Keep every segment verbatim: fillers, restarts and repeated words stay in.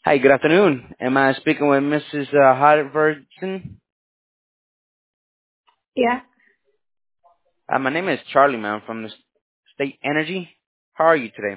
Hi, good afternoon. Am I speaking with Missus Uh, Harvardson? Yeah, Uh, my name is Charlie, ma'am, from the S- State Energy. How are you today?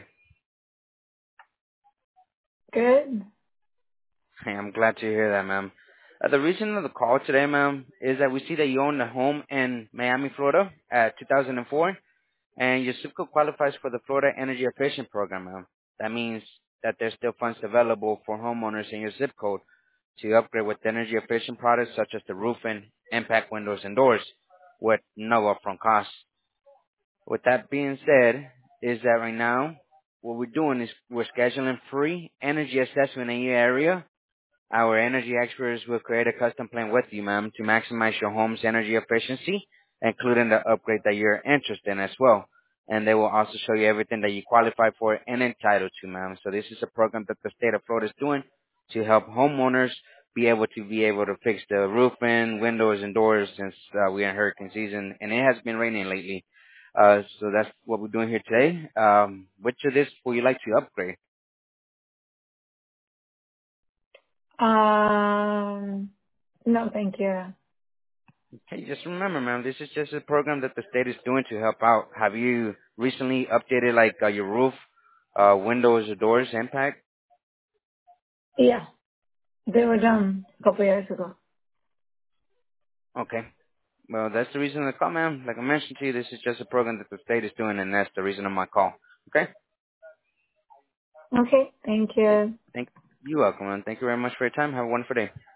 good. Hey, I'm glad to hear that, ma'am. Uh, the reason of the call today, ma'am, is that we see that you own a home in Miami, Florida at two thousand four, and your zip code qualifies for the Florida Energy Efficient Program, ma'am. That means that there's still funds available for homeowners in your zip code to upgrade with energy efficient products such as the roofing, impact windows, and doors with no upfront costs. With that being said, is that right now what we're doing is we're scheduling free energy assessment in your area. Our energy experts will create a custom plan with you, ma'am, to maximize your home's energy efficiency, including the upgrade that you're interested in as well. And they will also show you everything that you qualify for and entitled to, ma'am. So this is a program that the state of Florida is doing to help homeowners be able to be able to fix the roofing, windows, and doors since uh, we're in hurricane season and it has been raining lately. Uh, so that's what we're doing here today. Um, which of this would you like to upgrade? Um, no, thank you. Hey, just remember, ma'am, this is just a program that the state is doing to help out. Have you recently updated like uh, your roof, uh, windows, or doors, impact? Yeah, they were done a couple years ago. Okay. Well, that's the reason of the call, ma'am. Like I mentioned to you, this is just a program that the state is doing, and that's the reason of my call. Okay. Okay, thank Hey, you. thank you're welcome, man. Thank you very much for your time. Have a wonderful day.